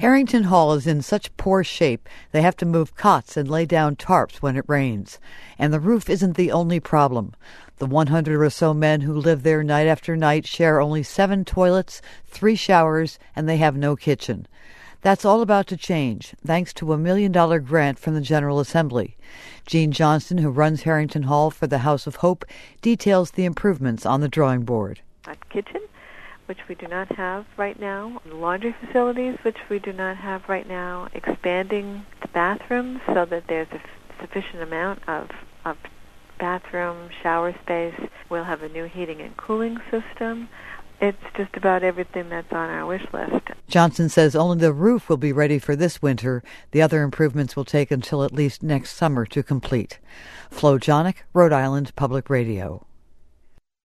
Harrington Hall is in such poor shape they have to move cots and lay down tarps when it rains. And the roof isn't the only problem. The 100 or so men who live there night after night share only 7 toilets, 3 showers, and they have no kitchen. That's all about to change, thanks to a $1 million grant from the General Assembly. Jean Johnston, who runs Harrington Hall for the House of Hope, details the improvements on the drawing board. A kitchen, which we do not have right now, laundry facilities, which we do not have right now, expanding the bathrooms so that there's a sufficient amount of bathroom, shower space. We'll have a new heating and cooling system. It's just about everything that's on our wish list. Johnson says only the roof will be ready for this winter. The other improvements will take until at least next summer to complete. Flo Jonick, Rhode Island Public Radio.